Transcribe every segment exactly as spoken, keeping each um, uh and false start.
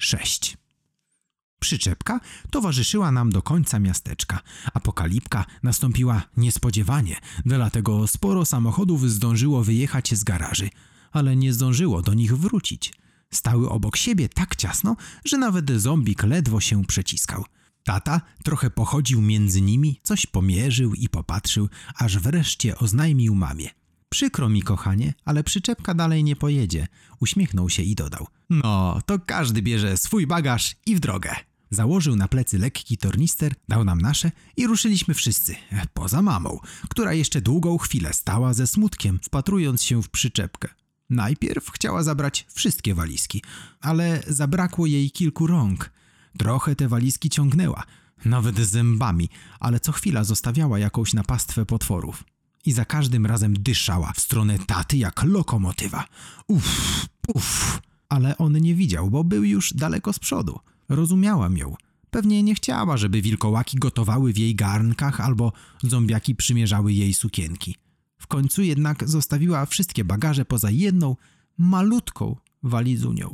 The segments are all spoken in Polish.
sześć. Przyczepka towarzyszyła nam do końca miasteczka. Apokalipka nastąpiła niespodziewanie, dlatego sporo samochodów zdążyło wyjechać z garaży, ale nie zdążyło do nich wrócić. Stały obok siebie tak ciasno, że nawet zombik ledwo się przeciskał. Tata trochę pochodził między nimi, coś pomierzył i popatrzył, aż wreszcie oznajmił mamie. Przykro mi, kochanie, ale przyczepka dalej nie pojedzie. Uśmiechnął się i dodał. No, to każdy bierze swój bagaż i w drogę. Założył na plecy lekki tornister, dał nam nasze i ruszyliśmy wszyscy, poza mamą, która jeszcze długą chwilę stała ze smutkiem, wpatrując się w przyczepkę. Najpierw chciała zabrać wszystkie walizki, ale zabrakło jej kilku rąk. Trochę te walizki ciągnęła, nawet zębami, ale co chwila zostawiała jakąś na pastwę potworów. I za każdym razem dyszała w stronę taty jak lokomotywa. Uff, uff. Ale on nie widział, bo był już daleko z przodu. Rozumiałam ją. Pewnie nie chciała, żeby wilkołaki gotowały w jej garnkach albo zombiaki przymierzały jej sukienki. W końcu jednak zostawiła wszystkie bagaże poza jedną, malutką walizunią.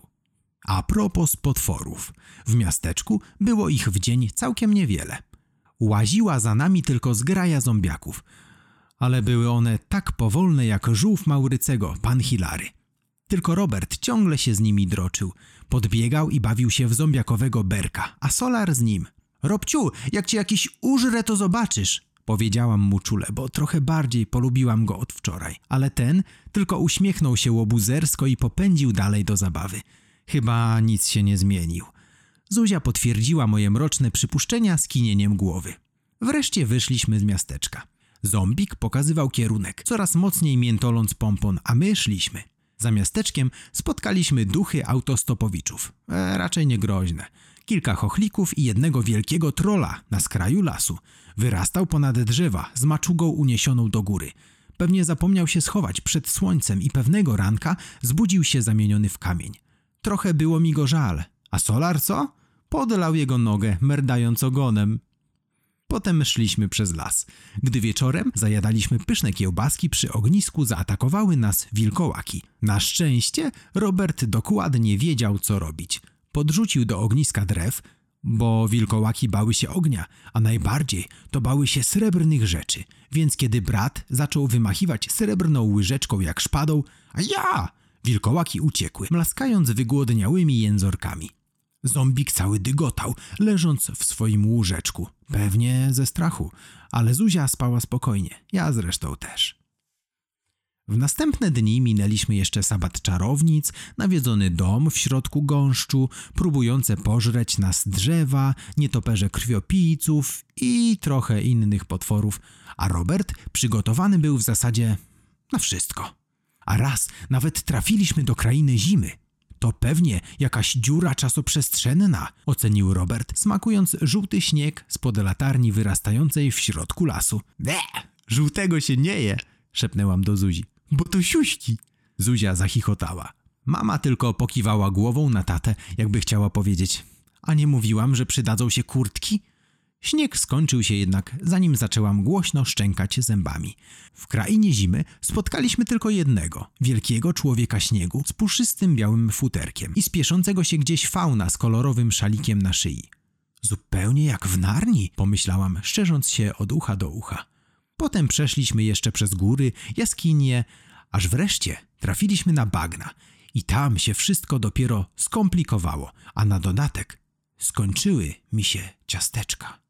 A propos potworów. W miasteczku było ich w dzień całkiem niewiele. Łaziła za nami tylko zgraja zombiaków. Ale były one tak powolne jak żółw Maurycego, pan Hilary. Tylko Robert ciągle się z nimi droczył. Podbiegał i bawił się w zombiakowego berka, a Solar z nim. Robciu, jak cię jakiś użre, to zobaczysz, powiedziałam mu czule, bo trochę bardziej polubiłam go od wczoraj. Ale ten tylko uśmiechnął się łobuzersko i popędził dalej do zabawy. Chyba nic się nie zmienił. Zuzia potwierdziła moje mroczne przypuszczenia skinieniem głowy. Wreszcie wyszliśmy z miasteczka. Zombik pokazywał kierunek, coraz mocniej miętoląc pompon, a my szliśmy. Za miasteczkiem spotkaliśmy duchy autostopowiczów. E, raczej nie groźne. Kilka chochlików i jednego wielkiego trola na skraju lasu. Wyrastał ponad drzewa z maczugą uniesioną do góry. Pewnie zapomniał się schować przed słońcem i pewnego ranka zbudził się zamieniony w kamień. Trochę było mi go żal. A Solar co? Podlał jego nogę, merdając ogonem. Potem szliśmy przez las. Gdy wieczorem zajadaliśmy pyszne kiełbaski przy ognisku, zaatakowały nas wilkołaki. Na szczęście Robert dokładnie wiedział, co robić. Podrzucił do ogniska drew, bo wilkołaki bały się ognia, a najbardziej to bały się srebrnych rzeczy. Więc kiedy brat zaczął wymachiwać srebrną łyżeczką jak szpadą, a ja! Wilkołaki uciekły, mlaskając wygłodniałymi jęzorkami. Zombik cały dygotał, leżąc w swoim łóżeczku. Pewnie ze strachu, ale Zuzia spała spokojnie, ja zresztą też. W następne dni minęliśmy jeszcze sabat czarownic, nawiedzony dom w środku gąszczu, próbujące pożreć nas drzewa, nietoperze krwiopijców i trochę innych potworów, a Robert przygotowany był w zasadzie na wszystko. A raz nawet trafiliśmy do krainy zimy. To pewnie jakaś dziura czasoprzestrzenna, ocenił Robert, smakując żółty śnieg spod latarni wyrastającej w środku lasu. Be, żółtego się nie je, szepnęłam do Zuzi. Bo to siuśki. Zuzia zachichotała. Mama tylko pokiwała głową na tatę, jakby chciała powiedzieć: a nie mówiłam, że przydadzą się kurtki? Śnieg skończył się jednak, zanim zaczęłam głośno szczękać zębami. W krainie zimy spotkaliśmy tylko jednego, wielkiego człowieka śniegu z puszystym białym futerkiem i spieszącego się gdzieś fauna z kolorowym szalikiem na szyi. Zupełnie jak w Narni, pomyślałam, szczerząc się od ucha do ucha. Potem przeszliśmy jeszcze przez góry, jaskinie, aż wreszcie trafiliśmy na bagna i tam się wszystko dopiero skomplikowało, a na dodatek skończyły mi się ciasteczka.